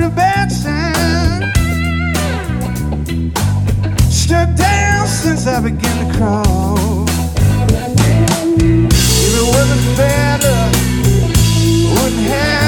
every bad sign. Struck down since I began to crawl. If it wasn't better, wouldn't have